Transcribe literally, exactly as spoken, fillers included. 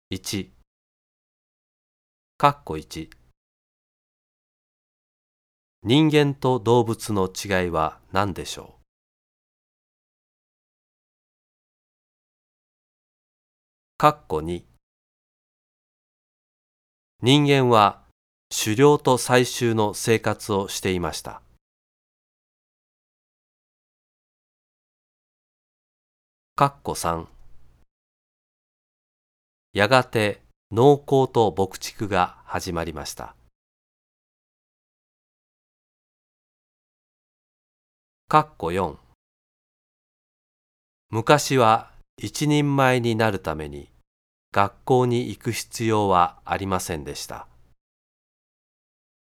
いち、かっこいち。人間と動物の違いは何でしょう。かっこに。人間は狩猟と採集の生活をしていました。かっこさん。やがて農耕と牧畜が始まりました。かっこよん。昔は一人前になるために学校に行く必要はありませんでした。